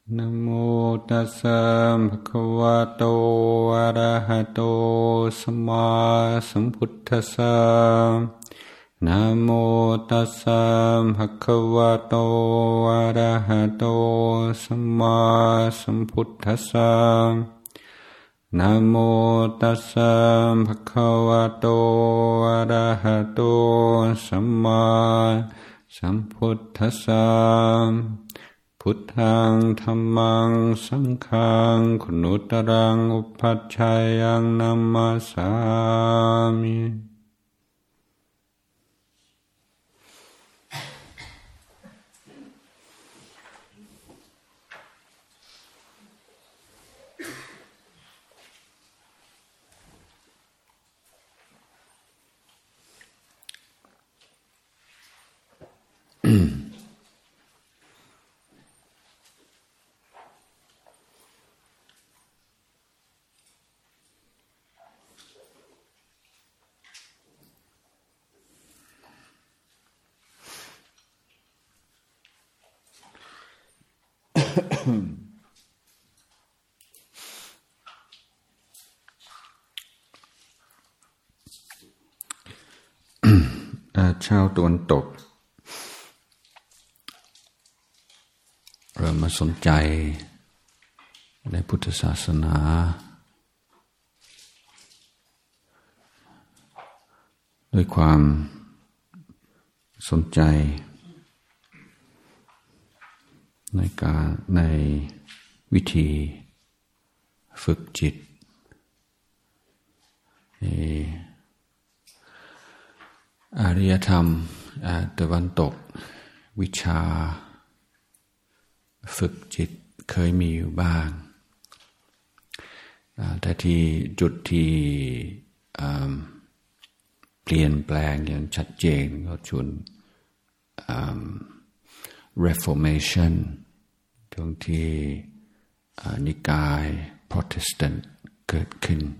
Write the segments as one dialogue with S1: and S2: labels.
S1: นะโมตัสสะภะคะวะโตอะระหะโตสัมมาสัมพุทธัสสะนะโมตัสสะภะคะวะโตอะระหะโตสัมมาสัมพุทธัสสะนะโมตัสสะภะคะวะโตอะระหะโตสัมมาสัมพุทธัสสะพุทธังธัมมังสังฆังคุณุตรังอุปัชฌายังนัมมัสสามิชาวตะวันตกเริ่มมาสนใจในพุทธศาสนาด้วยความสนใจในวิธีฝึกจิตอารยธรรมตะวันตกวิชาฝึกจิตเคยมีอยู่บ้างแต่ที่จุดที่เปลี่ยนแปลงอย่างชัดเจนก็จุดReformation ตรงที่นิกาย Protestant เกิดขึ้น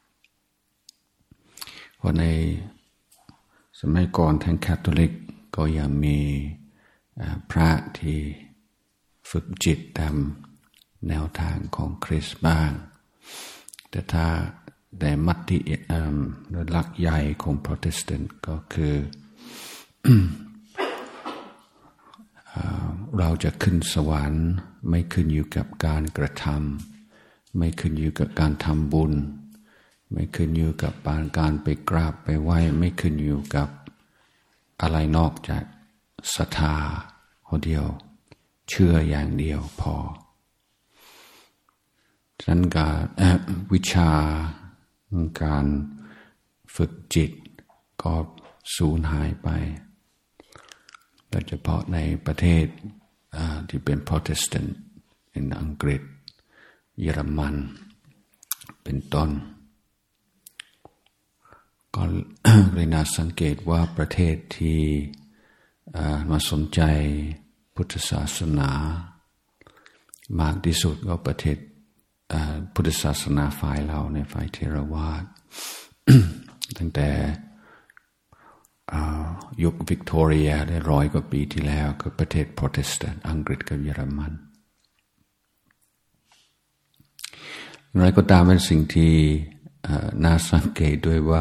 S1: เพราะในสมัยก่อนทางคาทอลิกก็ยังมีพระที่ฝึกจิตตามแนวทางของคริสต์บ้างแต่ถ้าแต่มัตติโดยหลักใหญ่ของ Protestant ก็คือ เราจะขึ้นสวรรค์ไม่ขึ้นอยู่กับการกระทำไม่ขึ้นอยู่กับการทำบุญไม่ขึ้นอยู่กับการไปกราบไปไหว้ไม่ขึ้นอยู่กับอะไรนอกจากศรัทธาคนเดียวเชื่ออย่างเดียวพอฉะนั้นการวิชาการฝึกจิตก็สูญหายไปโดยเฉพาะในประเทศที่เป็น Protestant ในอังกฤษเยอรมันเป็นต้นก็เลยน่าสังเกตว่าประเทศที่มาสนใจพุทธศาสนามากที่สุดก็ประเทศพุทธศาสนาฝ่ายเราในฝ่ายเทรวาท ตั้งแต่ยุควิกตอเรียได้100 กว่าปีที่แล้วก็ประเทศโปรเตสแตนต์อังกฤษกับเยอรมันอะไรก็ตามเป็นสิ่งที่น่าสังเกตด้วยว่า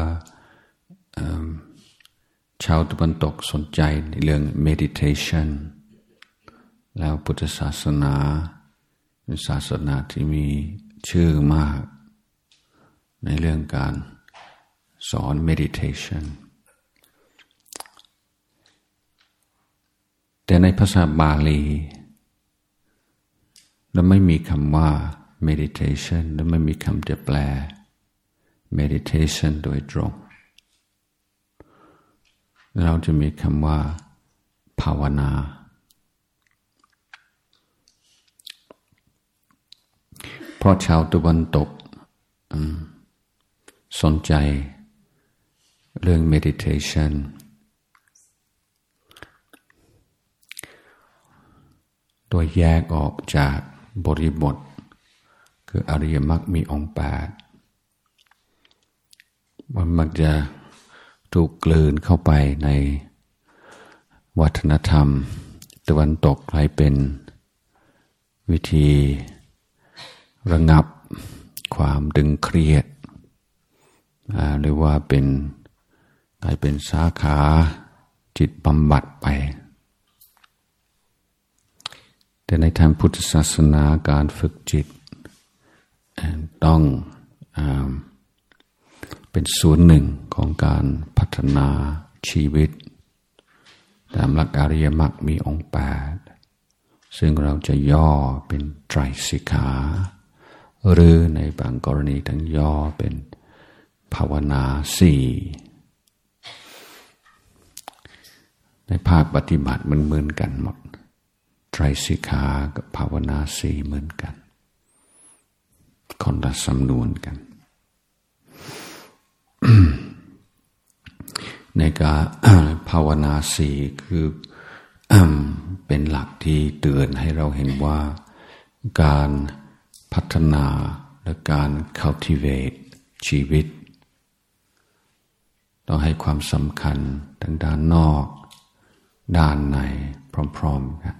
S1: ชาวตะวันตกสนใจในเรื่อง meditation แล้วพุทธศาสนาเป็นศาสนาที่มีชื่อมากในเรื่องการสอน meditation แต่ในภาษาบาลีเราไม่มีคำว่า meditation และไม่มีคำจะแปล meditation โดยตรงเราจะมีคำว่าภาวนาเพราะชาวตะวันตกสนใจเรื่อง meditation โดยแยกออกจากบริบทคืออริยมรรคมีองค์8มันมักจะถูกกลืนเข้าไปในวัฒนธรรมตะวันตกให้เป็นวิธีระงับความตึงเครียดหรือว่าเป็นกลายเป็นสาขาจิตบำบัดไปแต่ในทางพุทธศาสนาการฝึกจิตต้องเป็นส่วนหนึ่งของการพัฒนาชีวิตตามหลักอริยมรรคมีองค์8ซึ่งเราจะย่อเป็นไตรสิกขาหรือในบางกรณีทั้งย่อเป็นภาวนา4ในภาคปฏิบัติมันเหมือนกันหมดไตรสิกขากับภาวนา4เหมือนกันคนละสำนวนกัน ในการภาวนา4คือเป็นหลักที่เตือนให้เราเห็นว่าการพัฒนาและการ cultivate ชีวิตต้องให้ความสำคัญทั้งด้านนอกด้านในพร้อมๆกัน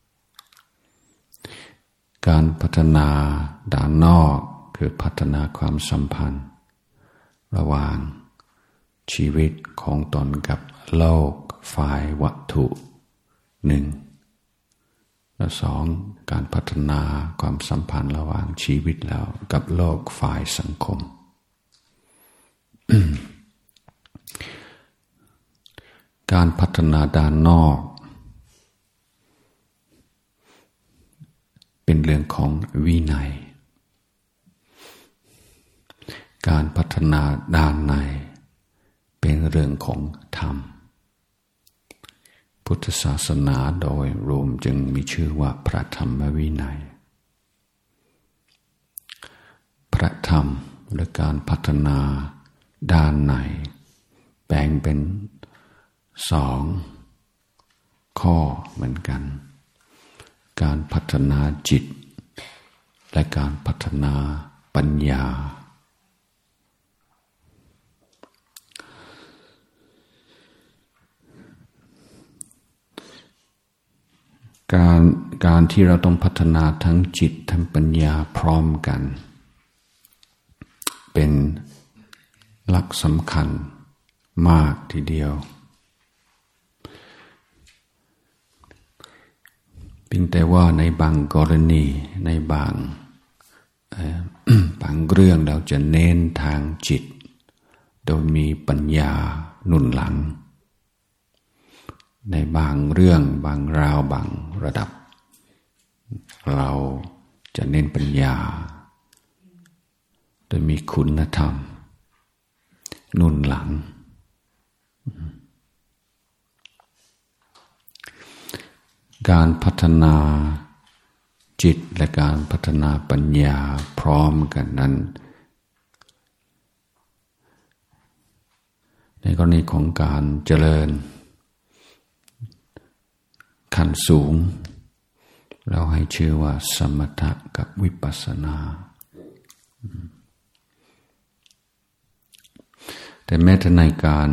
S1: การพัฒนาด้านนอกคือพัฒนาความสัมพันธ์ระหว่างชีวิตของตนกับโลกฝ่ายวัตถุ1และ2การพัฒนาความสัมพันธ์ระหว่างชีวิตแล้วกับโลกฝ่ายสังคม การพัฒนาด้านนอกเป็นเรื่องของวินัยการพัฒนาด้านในเป็นเรื่องของธรรมพุทธศาสนาโดยรวมจึงมีชื่อว่าพระธรรมวินัยพระธรรมและการพัฒนาด้านในแบ่งเป็น2ข้อเหมือนกันการพัฒนาจิตและการพัฒนาปัญญาการที่เราต้องพัฒนาทั้งจิตทั้งปัญญาพร้อมกันเป็นหลักสำคัญมากทีเดียวเพียงแต่ว่าในบางกรณีในบางเรื่องเราจะเน้นทางจิตโดยมีปัญญาหนุนหลังในบางเรื่องบางราวบางระดับเราจะเน้นปัญญาโดยมีคุณธรรมหนุนหลังการพัฒนาจิตและการพัฒนาปัญญาพร้อมกันนั้นในกรณีของการเจริญขั้นสูงเราให้ชื่อว่าสมถะกับวิปัสสนาแต่แม้แต่ในการ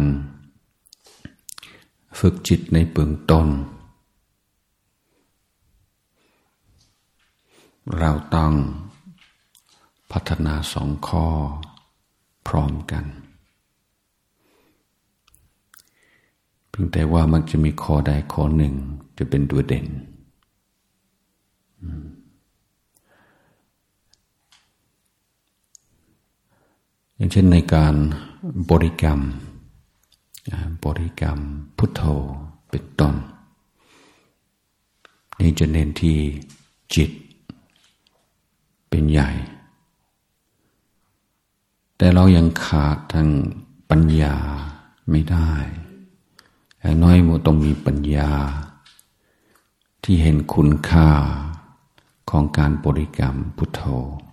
S1: ฝึกจิตในเบื้องต้นเราต้องพัฒนา2ข้อพร้อมกันเพียงแต่ว่ามันจะมีข้อใดข้อหนึ่งจะเป็นตัวเด่นอย่างเช่นในการบริกรรมพุทโธเป็นต้นนี่จะเน้นที่จิตเป็นใหญ่แต่เรายังขาดทางปัญญาไม่ได้อย่างน้อยมันต้องมีปัญญาที่เห็นคุณค่าของการบริกรรมพุทโธ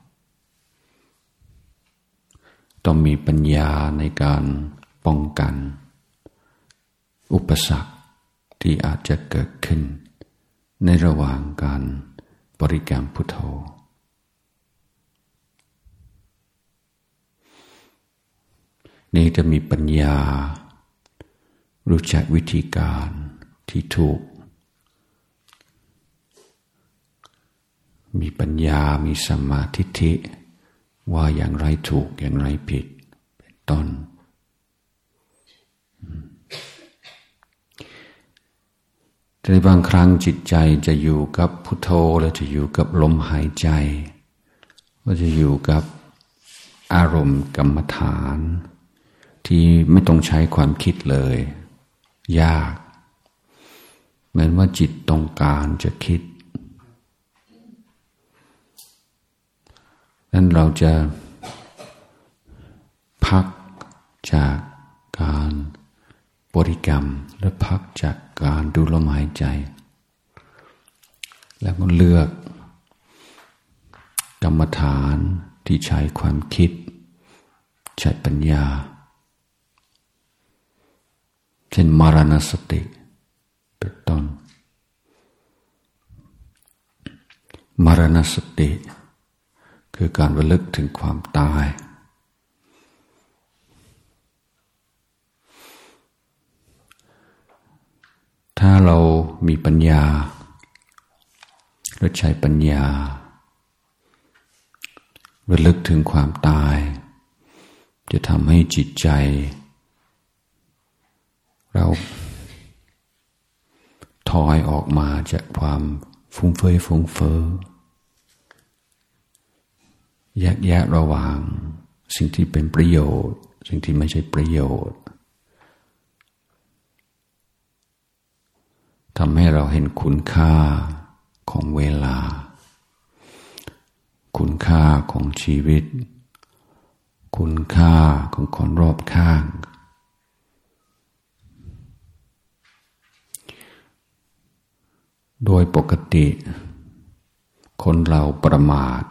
S1: ต้องมีปัญญาในการป้องกันอุปสรรคที่อาจจะเกิดขึ้นในระหว่างการบริกรรมพุทโธนี่จะมีปัญญารู้จักวิธีการที่ถูกมีปัญญามีสัมมาทิฏฐิว่าอย่างไรถูกอย่างไรผิดเป็นต้นแต่บางครั้งจิตใจจะอยู่กับพุทโธแล้วจะอยู่กับลมหายใจว่าจะอยู่กับอารมณ์กรรมฐานที่ไม่ต้องใช้ความคิดเลยยากเหมือนว่าจิตต้องการจะคิดนั้นเราจะพักจากการบริกรรมและพักจากการดูลมหายใจแล้วก็เลือกกรรมฐานที่ใช้ความคิดใช้ปัญญาเช่นมรณสติเป็นต้นมรณสติคือการระลึกถึงความตายถ้าเรามีปัญญาและใช้ปัญญาระลึกถึงความตายจะทำให้จิตใจเราถอยออกมาจากความฟุ้งเฟ้อแยกแยะระหว่างสิ่งที่เป็นประโยชน์สิ่งที่ไม่ใช่ประโยชน์ทำให้เราเห็นคุณค่าของเวลาคุณค่าของชีวิตคุณค่าของคนรอบข้างโดยปกติคนเราประมาท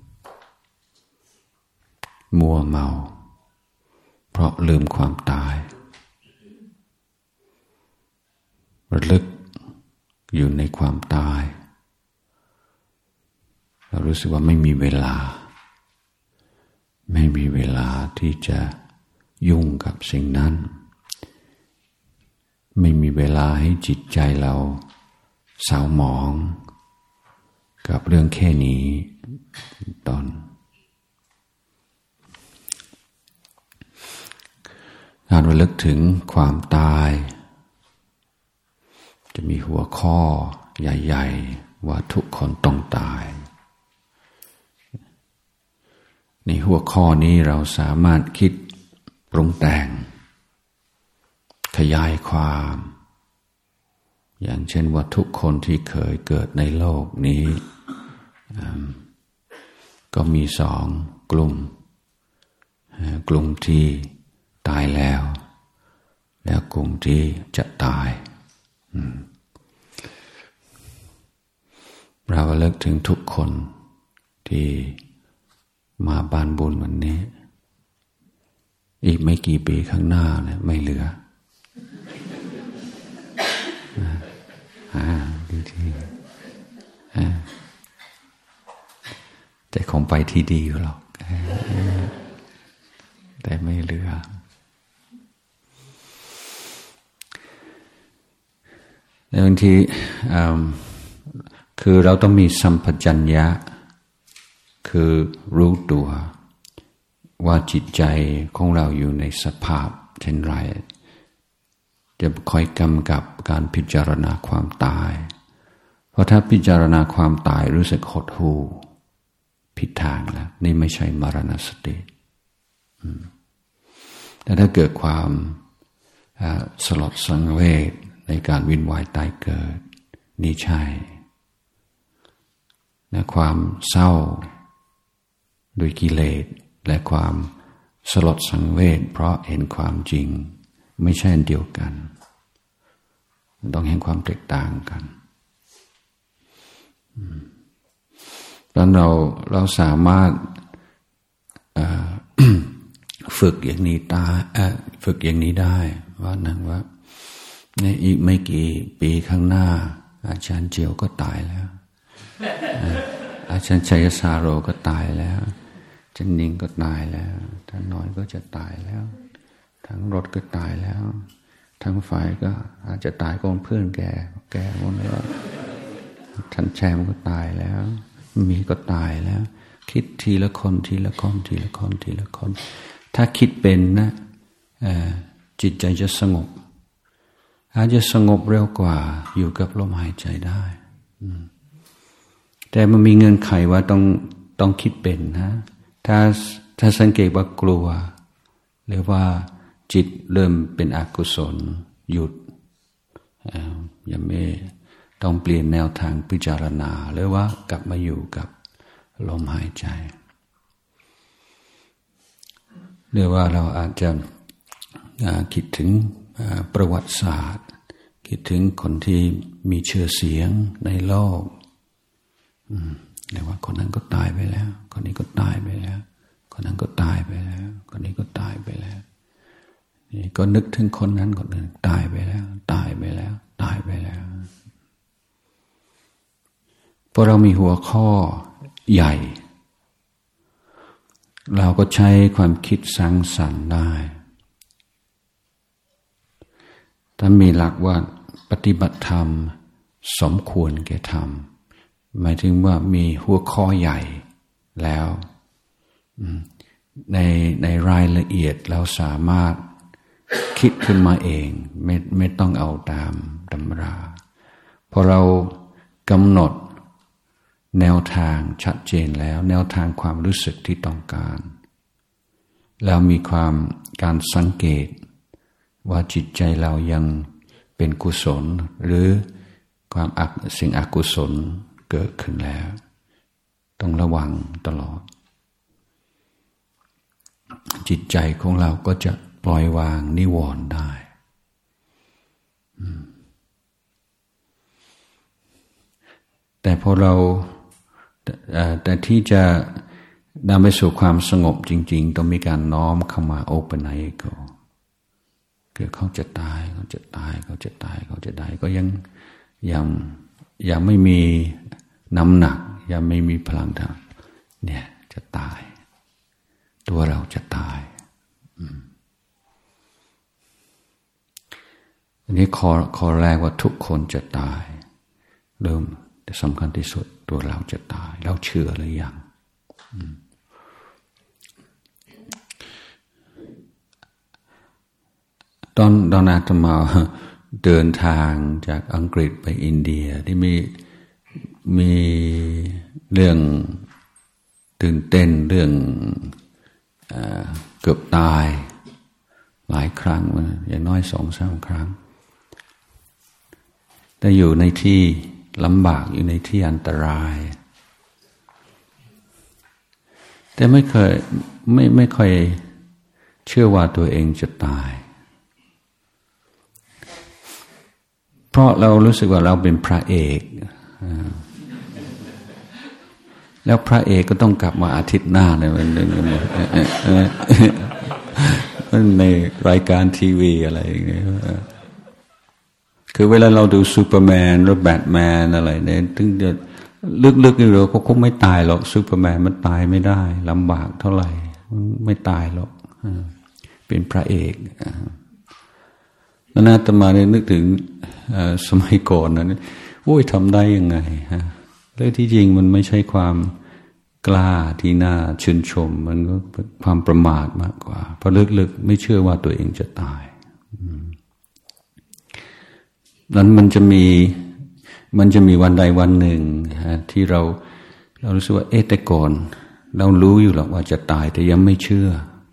S1: มัวเมาเพราะลืมความตายระลึกอยู่ในความตายเรารู้สึกว่าไม่มีเวลาที่จะยุ่งกับสิ่งนั้นไม่มีเวลาให้จิตใจเราเศร้าหมองกับเรื่องแค่นี้ตอนการระลึกถึงความตายจะมีหัวข้อใหญ่ๆว่าทุกคนต้องตายในหัวข้อนี้เราสามารถคิดปรุงแต่งขยายความอย่างเช่นว่าทุกคนที่เคยเกิดในโลกนี้ก็มีสองกลุ่มที่ตายแล้วกลุ่มที่จะตายเราเลิกถึงทุกคนที่มาบ้านบุญวันนี้อีกไม่กี่ปีข้างหน้าเนี่ยไม่เหลือดูที่แต่คงไปที่ดีอยู่หรอกแต่ไม่เหลือแต่บางทีคือเราต้องมีสัมปชัญญะคือรู้ตัวว่าจิตใจของเราอยู่ในสภาพเช่นไรจะคอยกำกับการพิจารณาความตายเพราะถ้าพิจารณาความตายรู้สึกหดหู่ผิดทางแล้วนี่ไม่ใช่มรณสติแต่ถ้าเกิดความสลดสังเวชในการวินวายตายเกิดนี่ใช่และความเศร้าโดยกิเลสและความสลดสังเวชเพราะเห็นความจริงไม่ใช่อันเดียวกันต้องเห็นความแตกต่างกันแล้วเราสามารถฝึกอย่างนี้ได้ว่านั่งว่าในอีกไม่กี่ปีข้างหน้าอาจารย์เจียวก็ตายแล้วอาจารย์ชัยสาโรก็ตายแล้วจันนิงก็ตายแล้วท่านน้อยก็จะตายแล้วทั้งรถก็ตายแล้วทั้งฝ่ายก็อาจจะตายก็เพื่อนแกหมดแล้วท่านแชมก็ตายแล้วมีก็ตายแล้วคิดทีละคนทีละคนทีละคนทีละคนถ้าคิดเป็นนะจิตใจจะสงบอาจจะสงบเร็วกว่าอยู่กับลมหายใจได้แต่มันมีเงื่อนไขว่าต้องคิดเป็นนะถ้าสังเกตว่ากลัวหรือว่าจิตเริ่มเป็นอกุศลหยุดอย่าไม่ต้องเปลี่ยนแนวทางพิจารณาหรือว่ากลับมาอยู่กับลมหายใจหรือว่าเราอาจจะคิดถึงประวัติศาสตร์คิดถึงคนที่มีชื่อเสียงในโลกเรียกว่าคนนั้นก็ตายไปแล้วคนนี้ก็ตายไปแล้วคนนั้นก็ตายไปแล้วคนนี้ก็ตายไปแล้วนี่ก็นึกถึงคนนั้นคนนึงตายไปแล้วตายไปแล้วตายไปแล้วพอเรามีหัวข้อใหญ่เราก็ใช้ความคิดสร้างสรรค์ได้ถ้ามีหลักว่าปฏิบัติธรรมสมควรแก่ธรรมหมายถึงว่ามีหัวข้อใหญ่แล้วในรายละเอียดเราสามารถคิดขึ้นมาเองไม่ต้องเอาตามตำราพอเรากำหนดแนวทางชัดเจนแล้วแนวทางความรู้สึกที่ต้องการแล้วมีการสังเกตว่าจิตใจเรายังเป็นกุศลหรือสิ่งอกุศลเกิดขึ้นแล้วต้องระวังตลอดจิตใจของเราก็จะปล่อยวางนิวรณ์ได้แต่พอเราแต่ที่จะนำไปสู่ความสงบจริงๆต้องมีการน้อมเข้ามาโอปนัยก็คือเขาจะตายเขาจะตายเขาจะตายเขาจะตายก็ยังไม่มีน้ำหนักยังไม่มีพลังทางเนี่ยจะตายตัวเราจะตายอันนี้ข้อแรกว่าทุกคนจะตายเริ่มแต่สำคัญที่สุดตัวเราจะตายเราเชื่อหรือยังตอนอาตมาเดินทางจากอังกฤษไปอินเดียที่มีเรื่องตื่นเต้นเรื่องเกือบตายหลายครั้งอย่างน้อย 2-3 ครั้งแต่อยู่ในที่ลำบากอยู่ในที่อันตรายแต่ไม่ค่อยเชื่อว่าตัวเองจะตายเพราะเรารู้สึกว่าเราเป็นพระเอกแล้วพระเอกก็ต้องกลับมาอาทิตย์หน้าในวันหนึ่งในรายการทีวีอะไรอย่างเงี้ยคือเวลาเราดูซูเปอร์แมนหรือแบทแมนอะไรเนี่ยถึงจะลึกๆนี่เราก็คงไม่ตายหรอกซูเปอร์แมนมันตายไม่ได้ลำบากเท่าไหร่ไม่ตายหรอกเป็นพระเอกแล้วอาตมาเนี่ยนึกถึงสมัยก่อนนะโอ้ยทำได้ยังไงฮะแล้วที่จริงมันไม่ใช่ความกล้าที่น่าชื่นชมมันก็ความประมาทมากกว่าเพราะลึกๆไม่เชื่อว่าตัวเองจะตายนั้นมันจะมีวันใดวันหนึ่งที่เรารู้สึกว่าแต่ก่อนเรารู้อยู่หรอกว่าจะตายแต่ยังไม่เชื่อ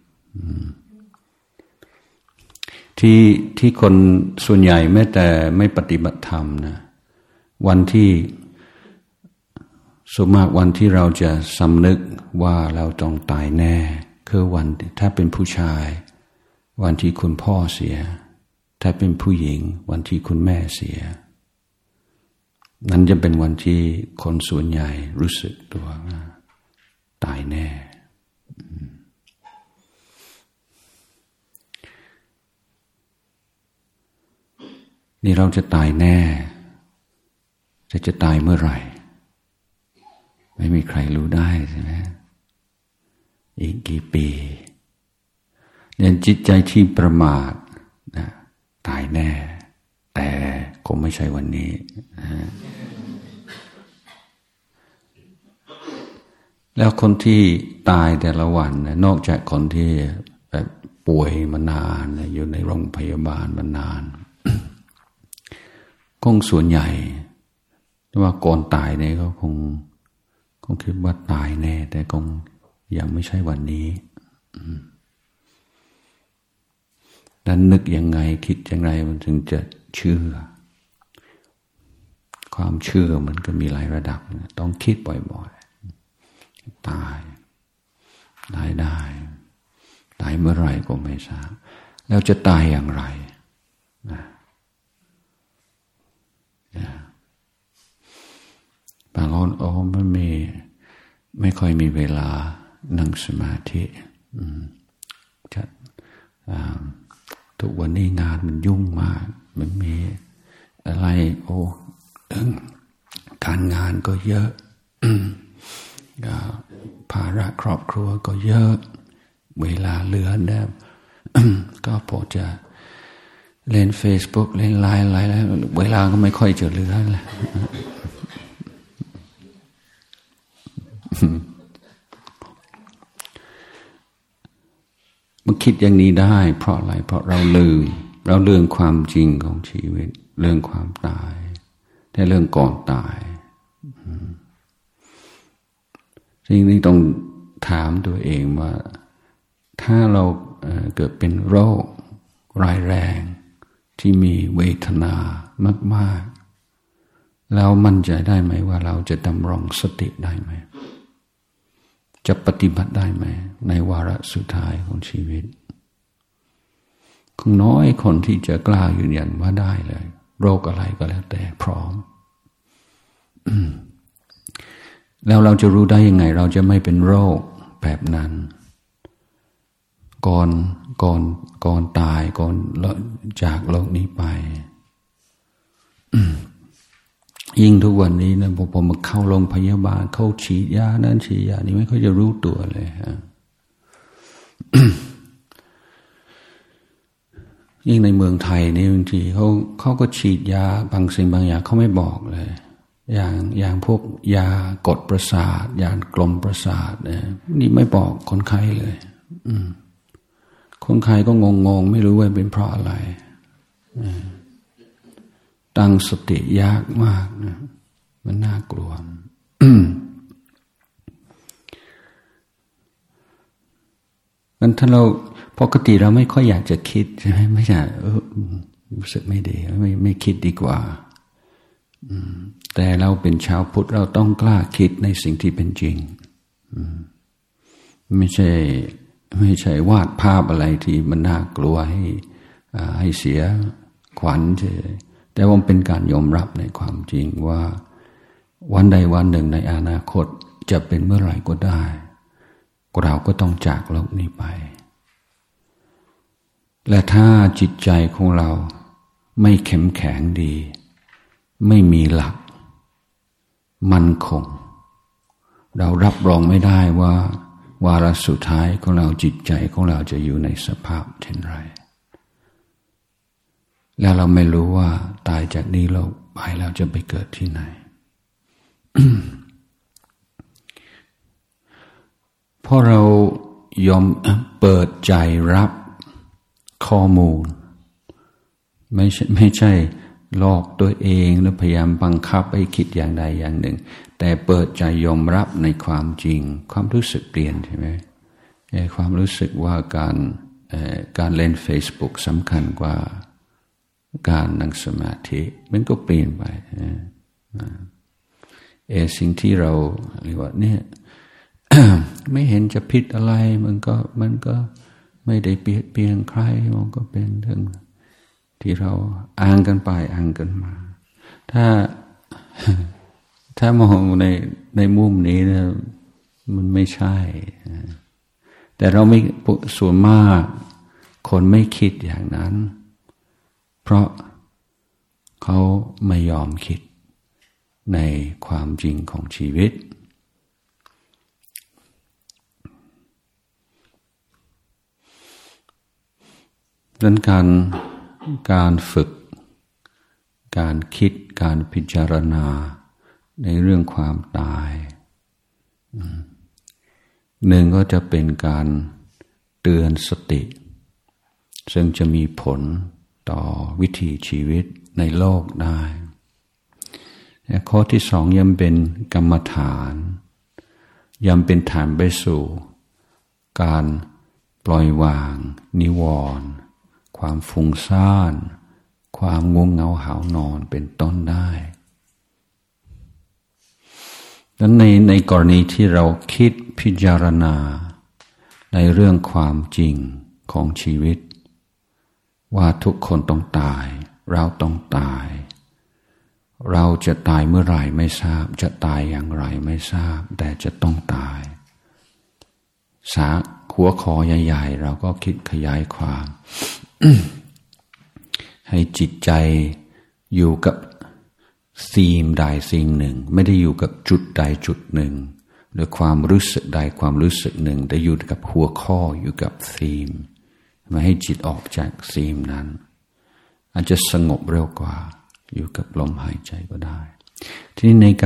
S1: ที่คนส่วนใหญ่แม้แต่ไม่ปฏิบัติธรรมนะวันที่ส่วนมากวันที่เราจะสำนึกว่าเราต้องตายแน่คือวันถ้าเป็นผู้ชายวันที่คุณพ่อเสียถ้าเป็นผู้หญิงวันที่คุณแม่เสียนั้นจะเป็นวันที่คนส่วนใหญ่รู้สึกตัวว่าตายแน่นี่เราจะตายแน่แต่จะตายเมื่อไหร่ไม่มีใครรู้ได้ใช่ไหมอีกกี่ปีเนี่ยจิตใจที่ประมาทนะตายแน่แต่คงไม่ใช่วันนี้แล้วคนที่ตายแต่ละวันนอกจากคนที่แบบป่วยมานานอยู่ในโรงพยาบาลมานาน คงส่วนใหญ่ว่าก่อนตายเนี่ยเขาคงคิดว่าตายแน่แต่คงยังไม่ใช่วันนี้ดังนั้นนึกยังไงคิดยังไงมันถึงจะเชื่อความเชื่อมันก็มีหลายระดับต้องคิดบ่อยๆตายได้เมื่อไหร่ก็ไม่ทราบแล้วจะตายอย่างไรบางคนไม่ค่อยมีเวลานั่งสมาธิทุกวันนี้งานมันยุ่งมากมันมีอะไรการงานก็เยอะภาระครอบครัวก็เยอะเวลาเหลือเนี่ย ก็พอจะเล่น Facebook เล่นไลน์อะไรแล้วเวลาก็ไม่ค่อยจะเหลือแล้วมันคิดอย่างนี้ได้เพราะอะไรเพราะเราลืมความจริงของชีวิตเรื่องความตายแต่เรื่องก่อนตายสิ่งนี้ต้องถามตัวเองว่าถ้าเราเกิดเป็นโรคร้ายแรงที่มีเวทนามากๆแล้วมั่นใจได้ไหมว่าเราจะดำรงสติได้ไหมจะปฏิบัติได้ไหมในวาระสุดท้ายของชีวิตคงน้อยคนที่จะกล้ายืนยันว่าได้เลยโรคอะไรก็แล้วแต่พร้อม แล้วเราจะรู้ได้ยังไงเราจะไม่เป็นโรคแบบนั้นก่อนตายก่อนจากโลกนี้ไป ยิ่งทุกวันนี้นะผมมาเข้าโรงพยาบาลเข้าฉีดยานั่นฉีดยานี่ไม่ค่อยจะรู้ตัวเลยฮะ ยิ่งในเมืองไทยนี่บางทีเขาก็ฉีดยาบางสิ่งบางอย่างเขาไม่บอกเลยอย่างพวกยากดประสาทยากลมประสาทนี่ไม่บอกคนไข้เลยคนไข้ก็งงไม่รู้ว่าเป็นเพราะอะไรตั้งสติยากมากนะมันน่ากลัว มันถ้าเราปกติเราไม่ค่อยอยากจะคิดใช่ไหมไม่ใช่รู้สึกไม่ดีไม่คิดดีกว่าแต่เราเป็นชาวพุทธเราต้องกล้าคิดในสิ่งที่เป็นจริงไม่ใช่วาดภาพอะไรที่มันน่ากลัวให้เสียขวัญเฉยแต่ว่าเป็นการยอมรับในความจริงว่าวันใดวันหนึ่งในอนาคตจะเป็นเมื่อไหร่ก็ได้เราก็ต้องจากโลกนี้ไปและถ้าจิตใจของเราไม่เข้มแข็งดีไม่มีหลักมั่นคงเรารับรองไม่ได้ว่าวาระสุดท้ายของเราจิตใจของเราจะอยู่ในสภาพเช่นไรแล้วเราไม่รู้ว่าตายจากนี้เราไปแล้วจะไปเกิดที่ไหน เพราะเรายอมเปิดใจรับข้อมูลไม่ใช่หลอกตัวเองหรือพยายามบังคับให้คิดอย่างใดอย่างหนึ่งแต่เปิดใจยอมรับในความจริงความรู้สึกเปลี่ยนใช่ไหมความรู้สึกว่าการเล่น Facebook สำคัญกว่าการนั่งสมาธิมันก็เปลี่ยนไปสิ่งที่เราเรียกว่าเนี่ย ไม่เห็นจะผิดอะไรมันก็ไม่ได้เปลี่ยนเปลี่ยนใครมันก็เป็นเรื่องที่เราอ้างกันไปอ้างกันมาถ้ามองในมุมนี้นะมันไม่ใช่แต่เราไม่ส่วนมากคนไม่คิดอย่างนั้นเพราะเขาไม่ยอมคิดในความจริงของชีวิตดังนั้นการฝึกการคิดการพิจารณาในเรื่องความตายหนึ่งก็จะเป็นการเตือนสติซึ่งจะมีผลต่อวิถีชีวิตในโลกได้ข้อที่สองยังเป็นกรรมฐานยังเป็นฐานไปสู่การปล่อยวางนิวรณ์ความฟุ้งซ่านความง่วงเหงาหาวนอนเป็นต้นได้ดังนั้นในกรณีที่เราคิดพิจารณาในเรื่องความจริงของชีวิตว่าทุกคนต้องตายเราต้องตายเราจะตายเมื่อไหร่ไม่ทราบจะตายอย่างไรไม่ทราบแต่จะต้องตายหัวข้อใหญ่ๆเราก็คิดขยายความ ให้จิตใจอยู่กับธีมใดธีมหนึ่งไม่ได้อยู่กับจุดใดจุดหนึ่งหรือความรู้สึกใดความรู้สึกหนึ่งแต่อยู่กับหัวข้ออยู่กับธีมไม่ให้จิตออกจากธีมนั้นอาจจะสงบเร็วกว่าอยู่กับลมหายใจก็ได้ทีนี้ใน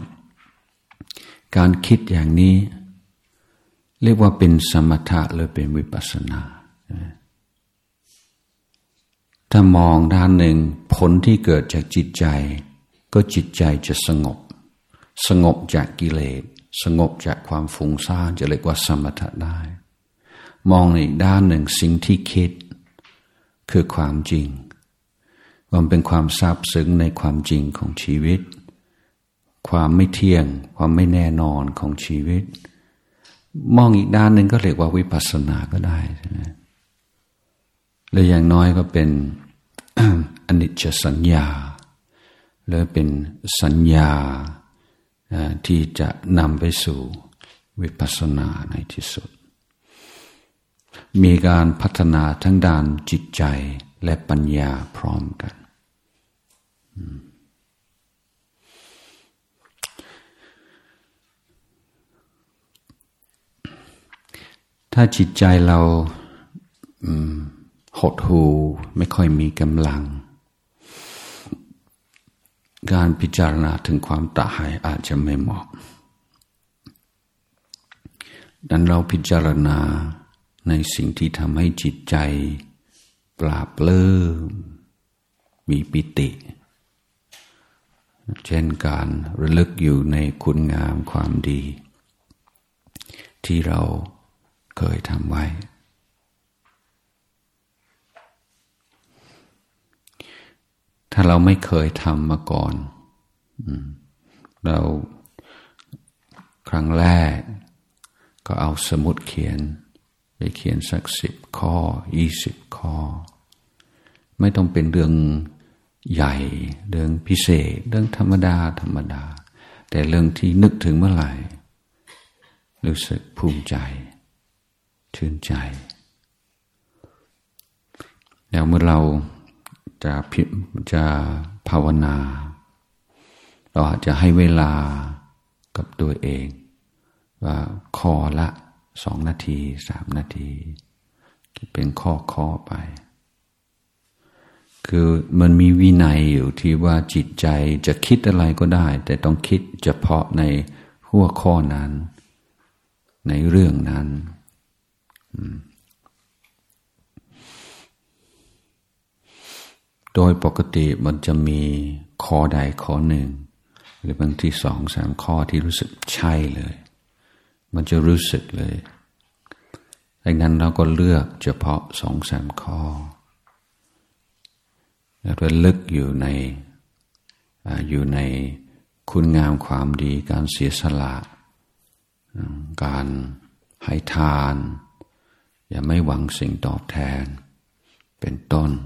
S1: การคิดอย่างนี้เรียกว่าเป็นสมถะหรือเป็นวิปัสสนาถ้ามองด้านหนึ่งผลที่เกิดจากจิตใจก็จิตใจจะสงบจากกิเลสสงบจากความฟุ้งซ่านจะเรียกว่าสมถะได้มองในอีกด้านหนึ่งสิ่งที่คิดคือความจริงมันเป็นความซาบซึ้งในความจริงของชีวิตความไม่เที่ยงความไม่แน่นอนของชีวิตมองอีกด้านหนึ่งก็เรียกว่าวิปัสสนาก็ได้ใช่ไหมหรืออย่างน้อยก็เป็น อนิจจสัญญาหรือเป็นสัญญาที่จะนำไปสู่วิปัสสนาในที่สุดมีการพัฒนาทั้งด้านจิตใจและปัญญาพร้อมกันถ้าจิตใจเราหดหู่ไม่ค่อยมีกำลังการพิจารณาถึงความตายอาจจะไม่เหมาะดังนั้นเราพิจารณาในสิ่งที่ทำให้จิตใจปราบปลื้มมีปิติเช่นการระลึกอยู่ในคุณงามความดีที่เราเคยทำไว้ถ้าเราไม่เคยทำมาก่อนเราครั้งแรกก็เอาสมุดเขียนไปเขียนสัก10 ข้อ20 ข้อไม่ต้องเป็นเรื่องใหญ่เรื่องพิเศษเรื่องธรรมดาแต่เรื่องที่นึกถึงเมื่อไหร่รู้สึกภูมิใจชื่นใจแล้วเมื่อเราจะภาวนาเราอาจจะให้เวลากับตัวเองว่าข้อละ2 นาที3 นาทีเป็นข้อไปคือมันมีวินัยอยู่ที่ว่าจิตใจจะคิดอะไรก็ได้แต่ต้องคิดเฉพาะในหัวข้อนั้นในเรื่องนั้นโดยปกติมันจะมีข้อใดข้อหนึ่งหรือบางที2-3 ข้อที่รู้สึกใช่เลยมันจะรู้สึกเลยดังนั้นเราก็เลือกเฉพาะ2-3 ข้อแล้วก็ลึกอยู่ในคุณงามความดีการเสียสละการให้ทานอย่าไม่หวังสิ่งตอบแทนเป็นต้น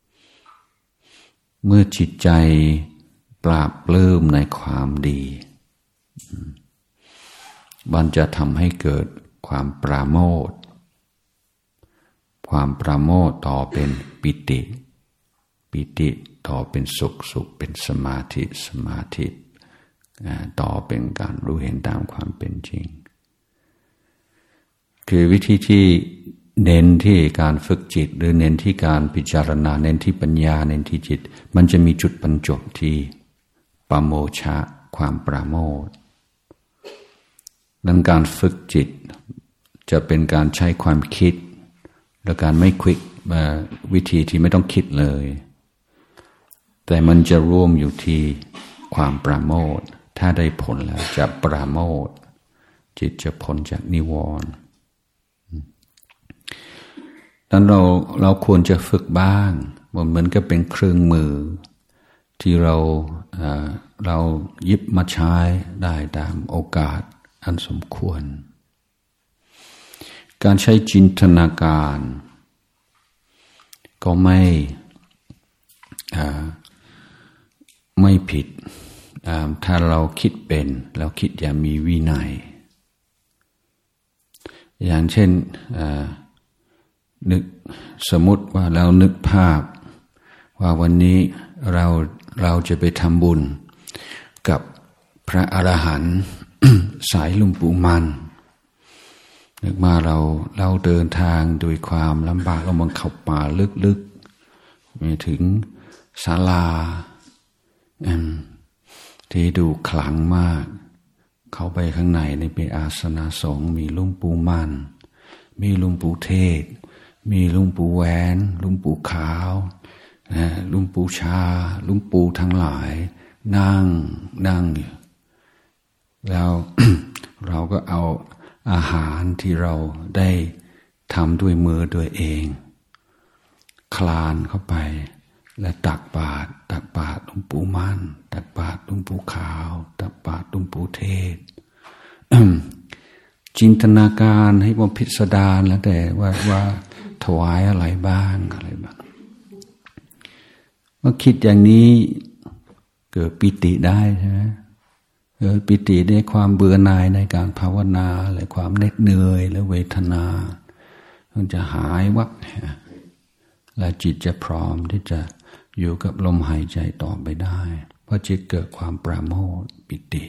S1: เมื่อจิตใจปราบปลื้มในความดีมันจะทำให้เกิดความปราโมทย์ความปราโมทย์ต่อเป็นปิติต่อเป็นสุขเป็นสมาธิต่อเป็นการรู้เห็นตามความเป็นจริงคือวิธีที่เน้นที่การฝึกจิตหรือเน้นที่การพิจารณาเน้นที่ปัญญาเน้นที่จิตมันจะมีจุดบรรจบที่ปโมชะความปราโมทย์ดังการฝึกจิตจะเป็นการใช้ความคิดและการไม่คิดวิธีที่ไม่ต้องคิดเลยแต่มันจะร่วมอยู่ที่ความปราโมทย์ถ้าได้ผลแล้วจะปราโมทย์จิตจะพ้นจากนิวรณ์ดังนั้นเราควรจะฝึกบ้างมันเหมือนกับเป็นเครื่องมือที่เราหยิบมาใช้ได้ตามโอกาสอันสมควรการใช้จินตนาการก็ไม่ผิดถ้าเราคิดเป็นเราคิดอย่างมีวินัยอย่างเช่นนึกสมมติว่าเรานึกภาพว่าวันนี้เราจะไปทำบุญกับพระอรหันต์ สายหลวงปู่มันนึกมาเราเดินทางโดยความลำบากเรามันเข้าป่าลึกๆมีถึงศาลาที่ดูขลังมากเข้าไปข้างในเป็นอาสนะสงฆ์มีหลวงปู่มันมีหลวงปู่เทศมีหลวงปู่แหวนหลวงปู่ขาวหลวงปู่ชาหลวงปู่ทั้งหลายนั่งอยู่แล้ว เราก็เอาอาหารที่เราได้ทำด้วยมือด้วยเองคลานเข้าไปและตักบาตรหลวงปู่มั่นตักบาตรหลวงปู่ขาวตักบาตรหลวงปู่เทศ จินตนาการให้มันพิสดารแล้วแต่ว่าถวายอะไรบ้างเมื่อคิดอย่างนี้เกิดปิติได้ใช่ไหมเกิดปิติในความเบื่อหน่ายในการภาวนาหรือความเหน็ดเหนื่อยหรือเวทนามันจะหายวับและจิตจะพร้อมที่จะอยู่กับลมหายใจต่อไปได้เพราะจิตเกิดความปราโมทย์ปิติ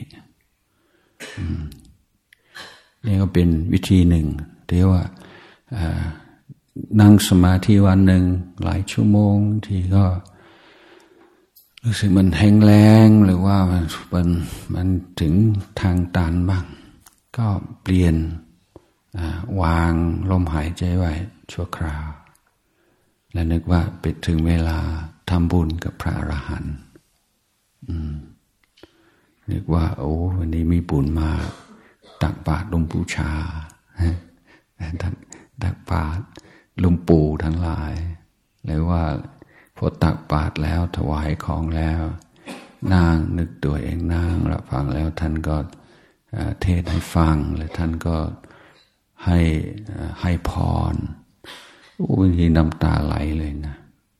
S1: นี่ก็เป็นวิธีหนึ่งที่ว่านั่งสมาธิวันหนึ่งหลายชั่วโมงทีก็รู้สึกมันแห้งแล้งหรือว่ามันถึงทางตันบ้างก็เปลี่ยนวางลมหายใจไว้ชั่วคราวและนึกว่าไปถึงเวลาทำบุญกับพระอรหันต์นึกว่าโอ้วันนี้มีบุญมากตักบาตรหลวงปู่ชาตักบาตรหลวงปู่ทั้งหลายหรือว่าพอตักบาตรแล้วถวายของแล้วนั่งนึกตัวเองนั่งรับฟังแล้วท่านก็เทศให้ฟังและท่านก็ให้พรโอ้ยน้ำตาไหลเลยนะ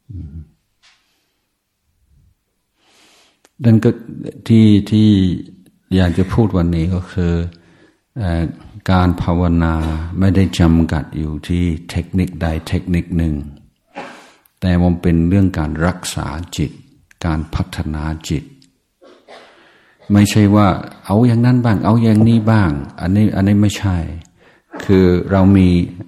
S1: นั่นก็ที่อยากจะพูดวันนี้ก็คือการภาวนาไม่ได้จำกัดอยู่ที่เทคนิคใดเทคนิคหนึ่งแต่มันเป็นเรื่องการรักษาจิตการพัฒนาจิตไม่ใช่ว่าเอาอย่างนั้นบ้างเอาอย่างนี้บ้างอันนี้ไม่ใช่คือเรามี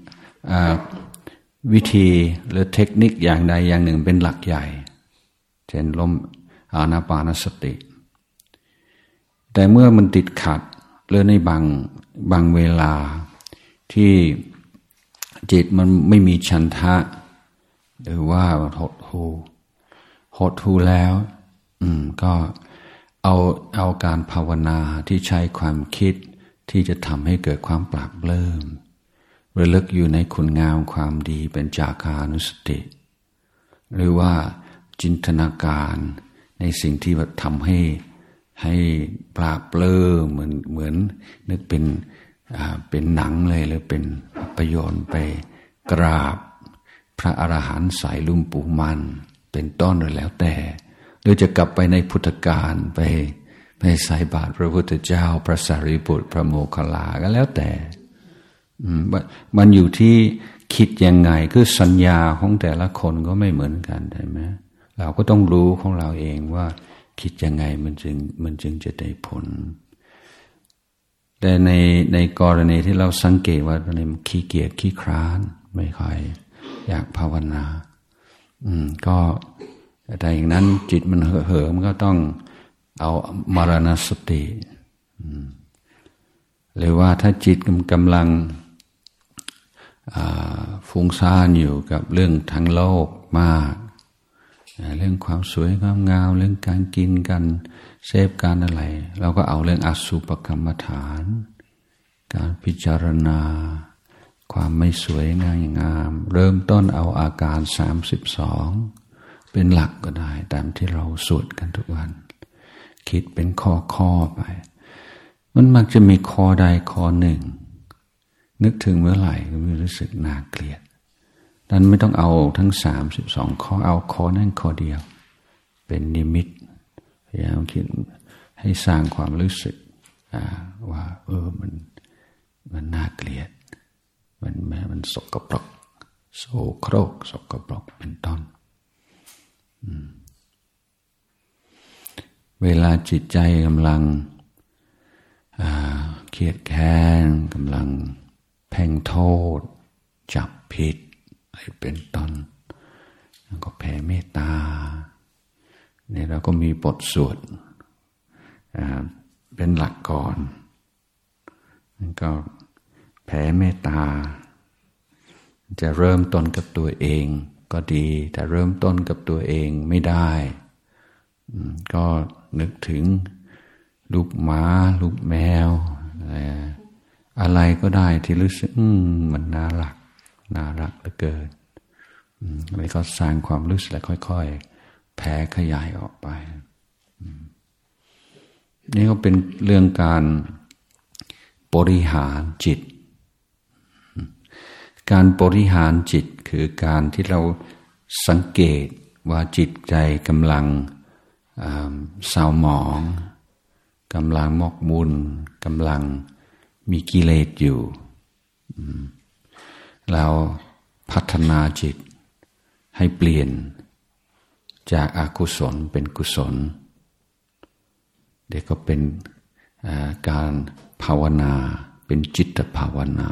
S1: วิธีหรือเทคนิคอย่างใดอย่างหนึ่งเป็นหลักใหญ่เช่นลมอานาปานสติแต่เมื่อมันติดขัดหรือในบางเวลาที่จิตมันไม่มีฉันทะหรือว่าหดหู่แล้วก็เอาการภาวนาที่ใช้ความคิดที่จะทำให้เกิดความปราบปลื้มระลึกอยู่ในคุณงามความดีเป็นจาคานุสติหรือว่าจินตนาการในสิ่งที่ทำให้ปราบปลื้มเหมือนนึกเป็นหนังเลยหรือเป็นประโยชน์ไปกราบพระอรหันต์สายหลวงปู่มันเป็นต้นหรือแล้วแต่หรือจะกลับไปในพุทธกาลไปใส่บาตรพระพุทธเจ้าพระสารีบุตรพระโมคคัลลาก็แล้วแต่มันอยู่ที่คิดยังไงคือสัญญาของแต่ละคนก็ไม่เหมือนกันใช่ไหมเราก็ต้องรู้ของเราเองว่าคิดยังไงมันจึงจะได้ผลแต่ในกรณีที่เราสังเกตว่าตอนนี้มันขี้เกียจขี้คร้านไม่ค่อยอยากภาวนาก็แต่อย่างนั้นจิตมันเห่อมันก็ต้องเอามรณสติหรือว่าถ้าจิตกำลังฟุ้งซ่านอยู่กับเรื่องทางโลกมากเรื่องความสวยความงามเรื่องการกินกันเสพการอะไรเราก็เอาเรื่องอสุภกรรมฐานการพิจารณาความไม่สวยงามเริ่มต้นเอาอาการ32เป็นหลักก็ได้ตามที่เราสวดกันทุกวันคิดเป็นข้อไปมันมักจะมีข้อใดข้อหนึ่งนึกถึงเมื่อไหร่ก็รู้สึกน่าเกลียดดันไม่ต้องเอาทั้ง32ข้อเอาข้อนั้นข้อเดียวเป็นนิมิตพยายามคิดให้สร้างความรู้สึกว่ามันน่าเกลียดมันสกปรกโสโครกสกปรกเป็นต้นเวลาจิตใจกำลังเครียดแค้นกำลังเพ่งโทษจับผิดอะไรเป็นต้นแล้วก็แผ่เมตตาเนี่ยเราก็มีบทสวดเป็นหลักก่อนแล้วก็แผ่เมตตาจะเริ่มต้นกับตัวเองก็ดีแต่เริ่มต้นกับตัวเองไม่ได้ก็นึกถึงลูกหมาลูกแมวอะไรก็ได้ที่รู้สึกมันน่ารักเหลือเกินแล้วก็สร้างความรู้สึกแล้วค่อยๆแผ่ขยายออกไปนี่ก็เป็นเรื่องการบริหารจิตการบริหารจิตคือการที่เราสังเกตว่าจิตใจกำลังเศร้าหมองกำลังหมกมุ่นกำลังมีกิเลสอยู่เราพัฒนาจิตให้เปลี่ยนจากอกุศลเป็นกุศลเดี๋ยวก็เป็นการภาวนาเป็นจิตภาวนา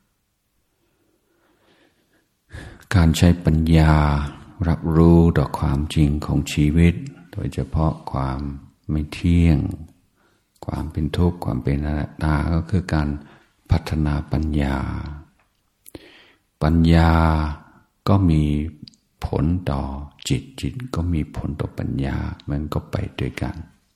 S1: การใช้ปัญญารับรู้ต่อความจริงของชีวิตโดยเฉพาะความไม่เที่ยงความเป็นทุกข์ความเป็นอนัตตาก็คือการพัฒนาปัญญาก็มีผลต่อจิตก็มีผลต่อปัญญามันก็ไปด้วยกัน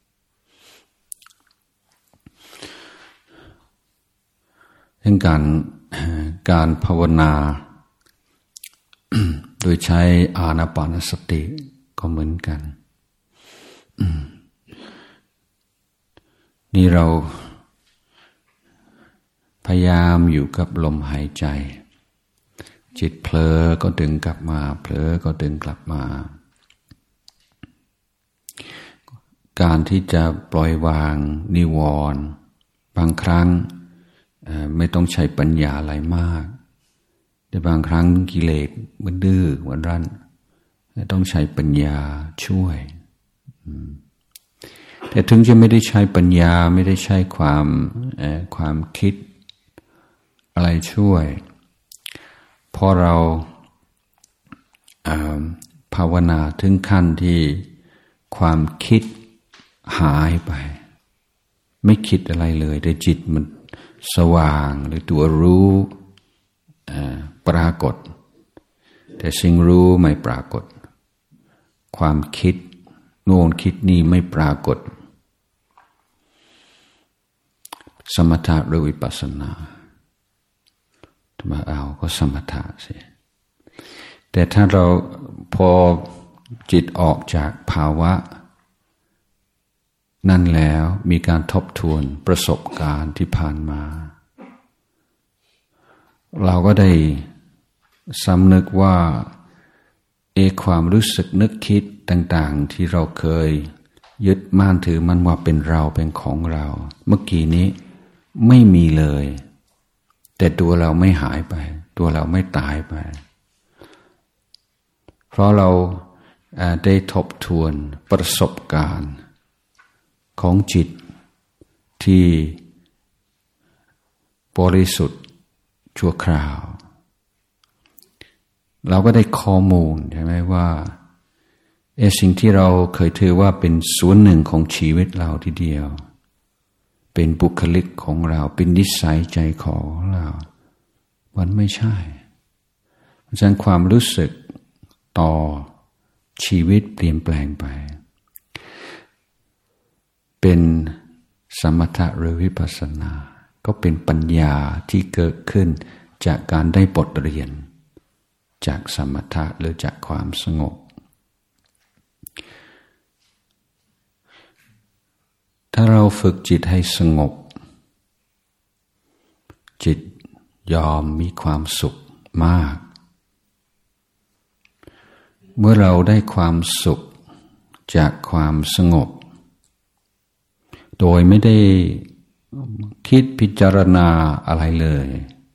S1: เรื่องการภาวนาโดยใช้อานาปานสติก็เหมือนกันนี่เราพยายามอยู่กับลมหายใจจิตเผลอก็ดึงกลับมาเผลอก็ดึงกลับมาการที่จะปล่อยวางนิวรณ์บางครั้งไม่ต้องใช้ปัญญาอะไรมากแต่บางครั้งกิเลสมันดื้อมันรั้นต้องใช้ปัญญาช่วยแต่ถึงจะไม่ได้ใช้ปัญญาไม่ได้ใช้ความคิดอะไรช่วยพอเราภาวนาถึงขั้นที่ความคิดหายไปไม่คิดอะไรเลยแต่จิตมันสว่างหรือตัวรู้ปรากฏแต่สิ่งรู้ไม่ปรากฏความคิดโน่นคิดนี่ไม่ปรากฏสมถะหรือวิปัสสนามาเอาก็สมถะสิแต่ถ้าเราพอจิตออกจากภาวะนั่นแล้วมีการทบทวนประสบการณ์ที่ผ่านมาเราก็ได้สำนึกว่าความรู้สึกนึกคิดต่างๆที่เราเคยยึดมั่นถือมันว่าเป็นเราเป็นของเราเมื่อกี้นี้ไม่มีเลยแต่ตัวเราไม่หายไปตัวเราไม่ตายไปเพราะเราได้ทบทวนประสบการณ์ของจิตที่บริสุทธิ์ชั่วคราวเราก็ได้ข้อมูลใช่ไหมว่าสิ่งที่เราเคยถือว่าเป็นส่วนหนึ่งของชีวิตเราทีเดียว
S2: เป็นบุคลิกของเราเป็นนิสัยใจคอของเรามันไม่ใช่เพราะฉะนั้นความรู้สึกต่อชีวิตเปลี่ยนแปลงไปเป็นสมถะหรือวิปัสสนาก็เป็นปัญญาที่เกิดขึ้นจากการได้บทเรียนจากสมถะหรือจากความสงบถ้าเราฝึกจิตให้สงบจิตยอมมีความสุขมากเมื่อเราได้ความสุขจากความสงบโดยไม่ได้คิดพิจารณาอะไรเลย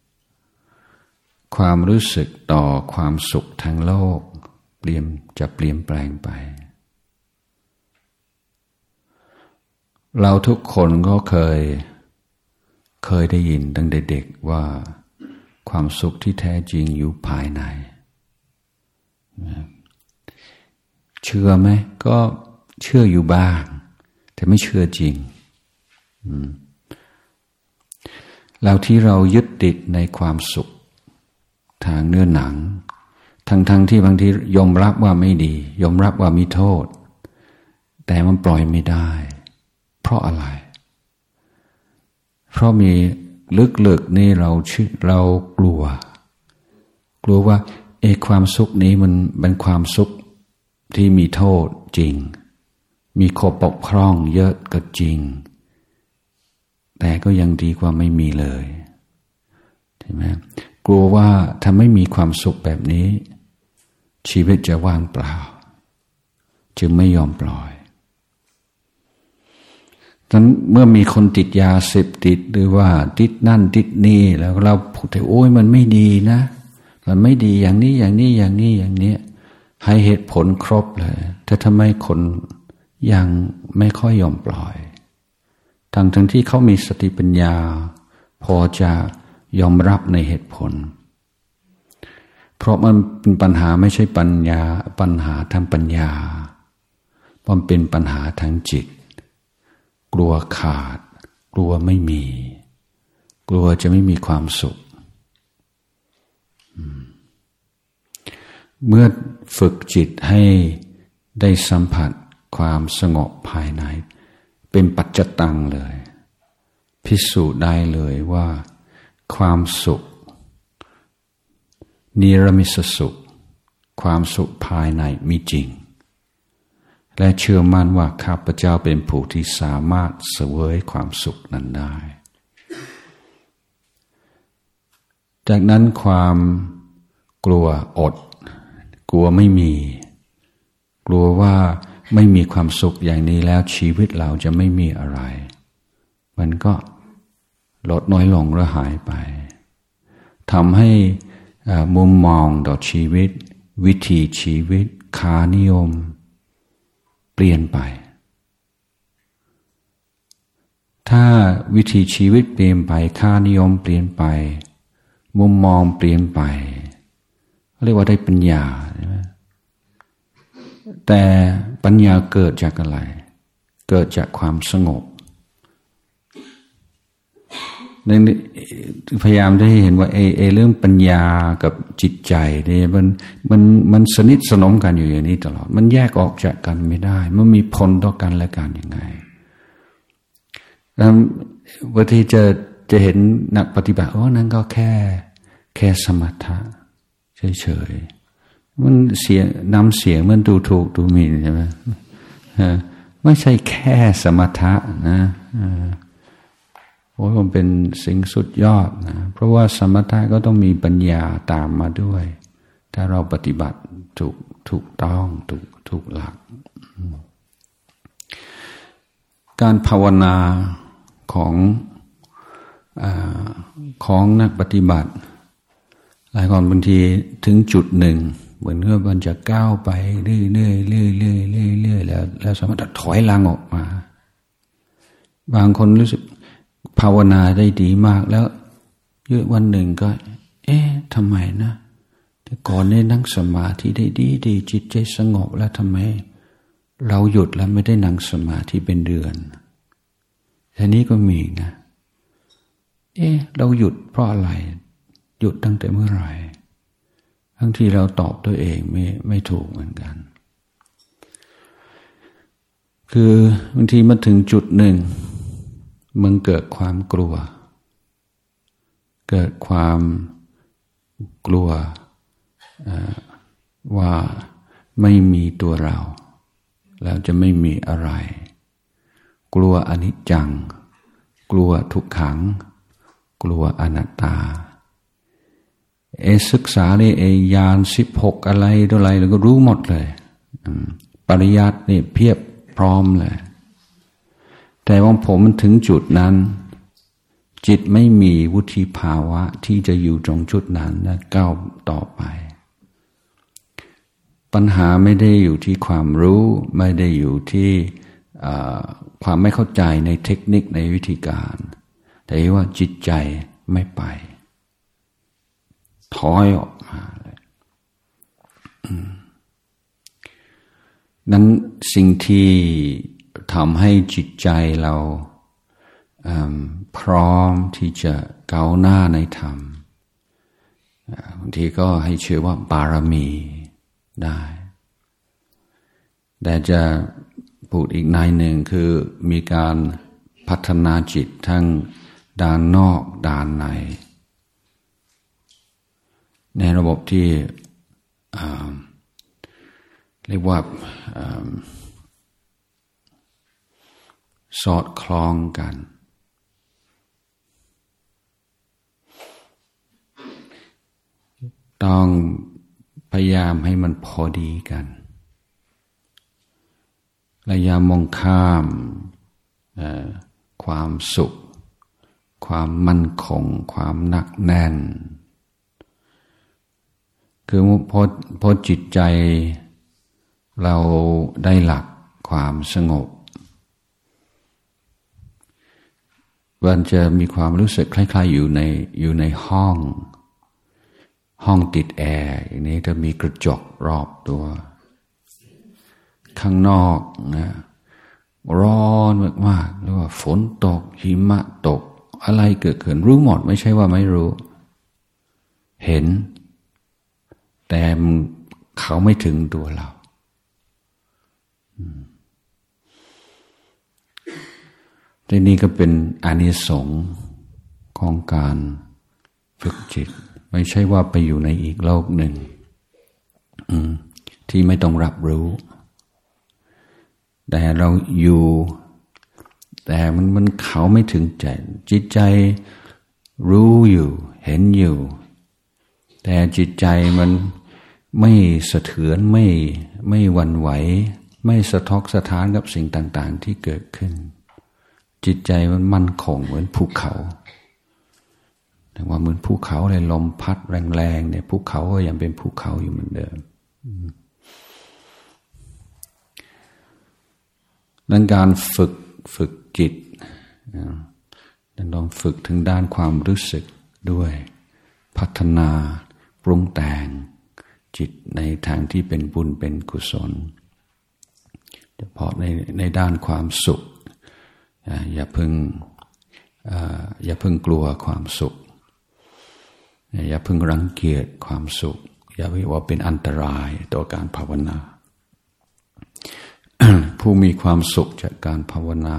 S2: ความรู้สึกต่อความสุขทางโลกจะเปลี่ยนแปลงไปเราทุกคนก็เคยได้ยินตั้งแต่เด็กว่าความสุขที่แท้จริงอยู่ภายในเชื่อไหมก็เชื่ออยู่บ้างแต่ไม่เชื่อจริงแล้วที่เรายึดติดในความสุขทางเนื้อหนังทั้งที่บางทียอมรับว่าไม่ดียอมรับว่ามีโทษแต่มันปล่อยไม่ได้เพราะอะไรเพราะมีลึกๆนี่เรากลัวว่าความสุขนี้มันเป็นความสุขที่มีโทษจริงมีข้อบกพร่องเยอะก็จริงแต่ก็ยังดีกว่าไม่มีเลยใช่ไหมกลัวว่าถ้าไม่มีความสุขแบบนี้ชีวิตจะว่างเปล่าจึงไม่ยอมปล่อยนั้นเมื่อมีคนติดยาเสพติดหรือว่าติดนั่นติดนี่แล้วเราพูดแต่โอ้ยมันไม่ดีนะมันไม่ดีอย่างนี้อย่างนี้อย่างนี้อย่างนี้ให้เหตุผลครบเลยแต่ทำไมคนยังไม่ค่อยยอมปล่อยทั้งที่เขามีสติปัญญาพอจะยอมรับในเหตุผลเพราะมันเป็นปัญหาไม่ใช่ปัญหาทางปัญญามันเป็นปัญหาทางจิตกลัวขาดกลัวไม่มีกลัวจะไม่มีความสุขเมื่อฝึกจิตให้ได้สัมผัสความสงบภายในเป็นปัจจตังเลยพิสูจน์ได้เลยว่าความสุขนิรมิตสุขความสุขภายในมีจริงและเชื่อมั่นว่าข้าพเจ้าเป็นผู้ที่สามารถเสวยความสุขนั้นได้จากนั้นความกลัวอดกลัวไม่มีกลัวว่าไม่มีความสุขอย่างนี้แล้วชีวิตเราจะไม่มีอะไรมันก็ลดน้อยลงหรือหายไปทำให้มุมมองต่อชีวิตวิถีชีวิตค่านิยมเปลี่ยนไปถ้าวิถีชีวิตเปลี่ยนไปค่านิยมเปลี่ยนไปมุมมองเปลี่ยนไปเรียกว่าได้ปัญญาใช่ไหมแต่ปัญญาเกิดจากอะไรเกิดจากความสงบพยายามได้เห็นว่าเรื่องปัญญากับจิตใจเนี่ยมันสนิทสนมกันอยู่อย่างนี้ตลอดมันแยกออกจากกันไม่ได้มันมีผลต่อกันและกันยังไงแล้วบางทีจะเห็นนักปฏิบัตินั่นก็แค่สมถะเฉยๆมันเสียงน้ำเสียงมันดูถูกดูหมิ่นใช่ไหมไม่ใช่แค่สมถะนะมันเป็นสิ่งสุดยอดนะเพราะว่าสมถะก็ต้องมีปัญญาตามมาด้วยถ้าเราปฏิบัติถูกต้องถูกหลักการภาวนาของนักปฏิบัติหลายคนบางทีถึงจุดหนึ่งเหมือนว่ามันจะก้าวไปเรื่อยๆแล้วสมถะถอยหลังออกมาบางคนรู้สึกภาวนาได้ดีมากแล้วเยอะวันหนึ่งก็ทำไมนะแต่ก่อนเนี่ยนั่งสมาธิได้ดีจิตใจสงบแล้วทำไมเราหยุดแล้วไม่ได้นั่งสมาธิเป็นเดือนทีนี้ก็มีนะเราหยุดเพราะอะไรหยุดตั้งแต่เมื่อไหร่ทั้งที่เราตอบตัวเองไม่ถูกเหมือนกันคือบางทีมาถึงจุดหนึ่งมันเกิดความกลัวเกิดความกลัวว่าไม่มีตัวเราแล้วจะไม่มีอะไรกลัวอนิจจังกลัวทุกขังกลัวอนัตตาศึกษาเลยญาณ16อะไรตัวอะไรเราก็รู้หมดเลยปริยัตินี่เพียบพร้อมเลยแต่ว่าผมมันถึงจุดนั้นจิตไม่มีวุฒิภาวะที่จะอยู่ตรงจุดนั้นและก้าวต่อไปปัญหาไม่ได้อยู่ที่ความรู้ไม่ได้อยู่ที่ความไม่เข้าใจในเทคนิคในวิธีการแต่ว่าจิตใจไม่ไปถอยออกมาเลยนั้นสิ่งที่ทำให้จิตใจเราพร้อมที่จะก้าวหน้าในธรรมบางทีก็ให้ชื่อว่าบารมีได้แต่จะพูดอีกในหนึ่งคือมีการพัฒนาจิตทั้งด้านนอกด้านในในระบบที่เรียกว่าสอดคล้องกันต้องพยายามให้มันพอดีกันและอย่ามองข้ามความสุขความมั่นคงความหนักแน่นคือพอจิตใจเราได้หลักความสงบมันจะมีความรู้สึกคล้ายๆอยู่ในห้องติดแอร์อย่างนี้จะมีกระจกรอบตัวข้างนอกนะร้อนมากๆหรือว่าฝนตกหิมะตกอะไรเกิดขึ้นรู้หมดไม่ใช่ว่าไม่รู้เห็นแต่เขาไม่ถึงตัวเราทีนี้ก็เป็นอานิสงส์ของการฝึกจิตไม่ใช่ว่าไปอยู่ในอีกโลกหนึ่งที่ไม่ต้องรับรู้แต่เราอยู่แต่มันเขาไม่ถึงใจจิตใจรู้อยู่เห็นอยู่แต่จิตใจมันไม่สะเทือนไม่หวั่นไหวไม่สะทกสะท้านกับสิ่งต่างๆที่เกิดขึ้นจิตใจมันมั่นคงเหมือนภูเขาแต่ว่าเหมือนภูเขาเลยลมพัดแรงๆเนี่ยภูเขาก็ยังเป็นภูเขาอยู่เหมือนเดิมดังการฝึกจิตต้องฝึกถึงด้านความรู้สึกด้วยพัฒนาปรุงแต่งจิตในทางที่เป็นบุญเป็นกุศลเฉพาะในด้านความสุขอย่าเพิ่งกลัวความสุขอย่าเพิ่งรังเกียจความสุขอย่าว่าเป็นอันตรายต่อการภาวนา ผู้มีความสุขจากการภาวนา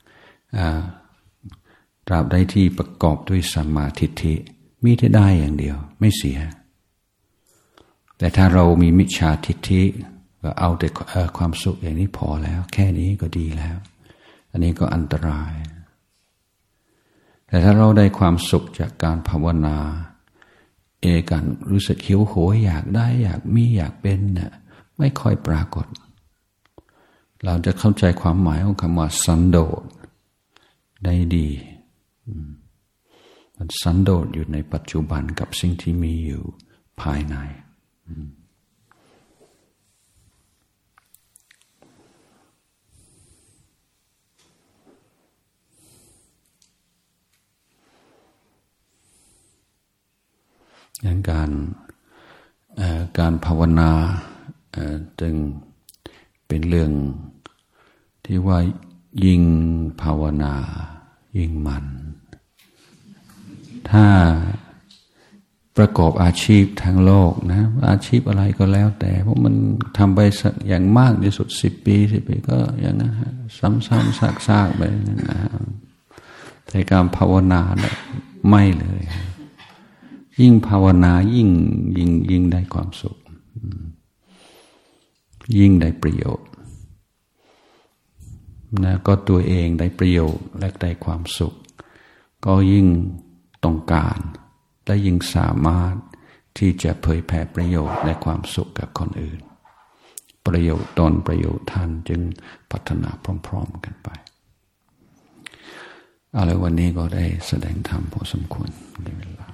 S2: ตราบใดที่ประกอบด้วยสัมมาทิฏฐิมีแต่ได้อย่างเดียวไม่เสียแต่ถ้าเรามีมิจฉาทิฏฐิก็เอาแต่ความสุขอย่างนี้พอแล้วแค่นี้ก็ดีแล้วอันนี้ก็อันตรายแต่ถ้าเราได้ความสุขจากการภาวนาการรู้สึกหิวโหยอยากได้อยากมีอยากเป็นเนี่ยไม่ค่อยปรากฏเราจะเข้าใจความหมายของคำว่าสันโดษได้ดีมันสันโดษอยู่ในปัจจุบันกับสิ่งที่มีอยู่ภายในอย่างการภาวนาจึงเป็นเรื่องที่ว่ายิ่งภาวนายิ่งมันถ้าประกอบอาชีพทางโลกนะอาชีพอะไรก็แล้วแต่เพราะมันทำไปอย่างมากที่สุด10 ปีก็อย่างนั้นซ้ำๆซากๆไปนะแต่การภาวนาเนี่ยไม่เลยยิ่งภาวนายิ่งได้ความสุขยิ่งได้ประโยชน์นะก็ตัวเองได้ประโยชน์และได้ความสุขก็ยิ่งต้องการและยิ่งสามารถที่จะเผยแผ่ประโยชน์และความสุขกับคนอื่นประโยชน์ตนประโยชน์ท่านจึงพัฒนาพร้อมๆกันไปเอาละวันนี้ก็ได้แสดงธรรมพอสมควรในเวลา